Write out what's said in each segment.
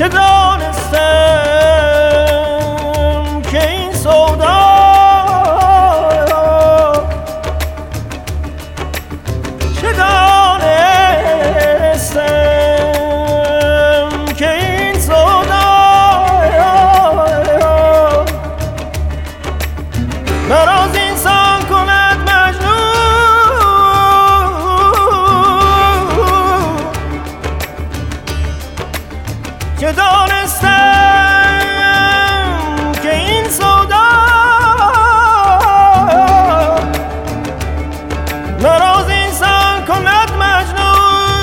چه دانستم که این سودا چه دانستم که این سودا مرا از انسان کند مجنون چه دانستم که این سودا مرا از انسان کند مجنون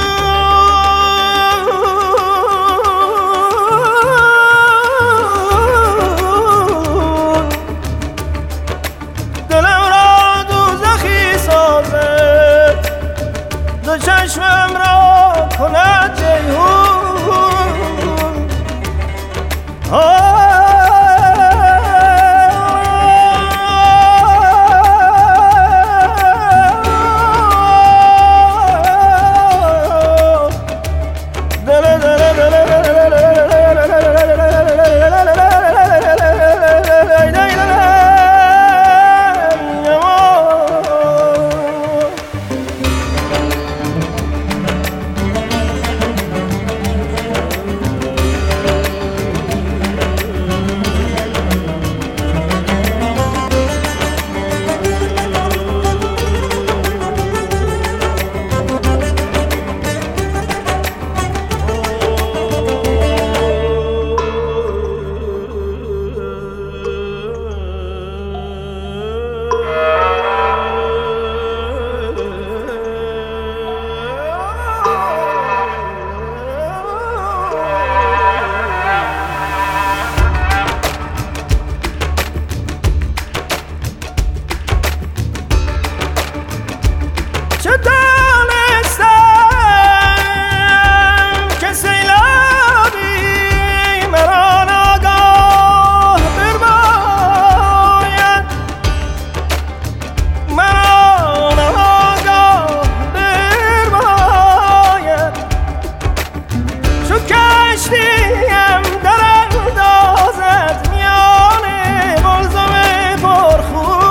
دلم را دوزخی سازد دو چشمم را کند جیهون چه دانستم که سیلابی مرا ناگاه برباید مرا ناگاه برباید چو کشتیم در اندازد میان قلزم پرخون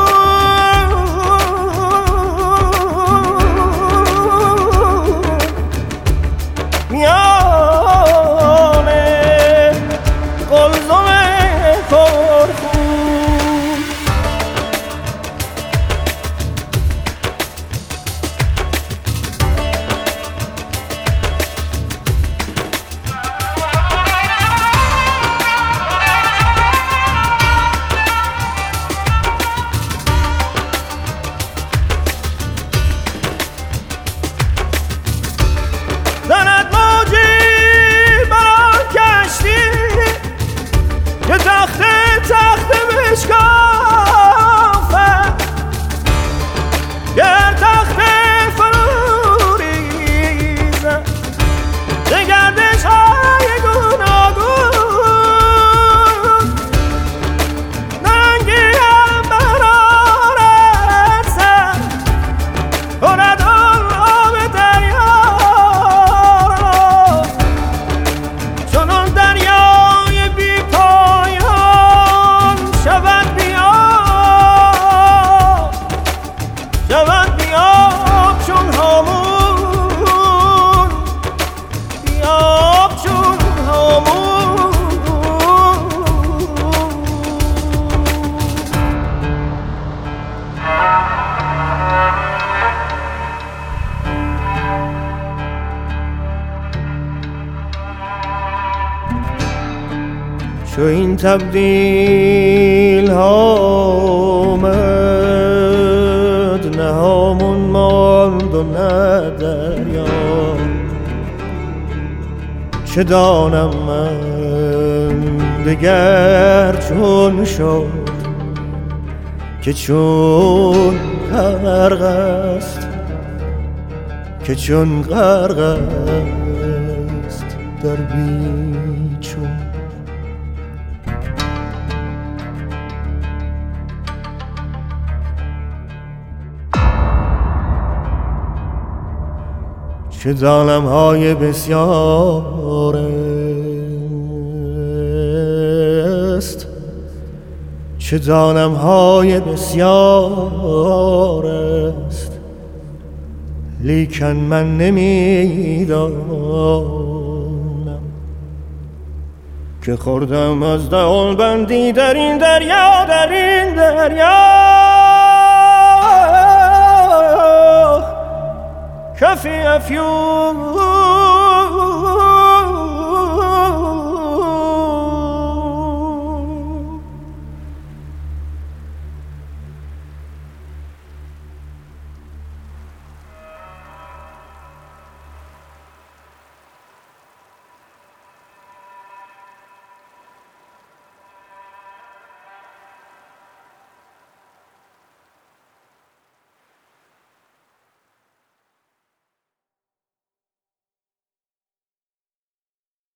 زند موجی بران کشتی که تخت بشکافد گر تخت فرو ریزد ز گردش های گوناگون ننگی هم برآرد سر کند آب دریا چنان دریای بی پایان شود بیاب چون هامون بیاب چون هامون چو این تبدیل ها آمد نه هامون ماند و نه دریا چه دانم من دگر چون شد که چون غرق است که چون غرق است در بیچون چه ظالم‌های بسیاره که دانم های بسیار است، لیکن من نمیدانم که خوردم از دهان بندی در این دریا، در این دریا. کفی افیون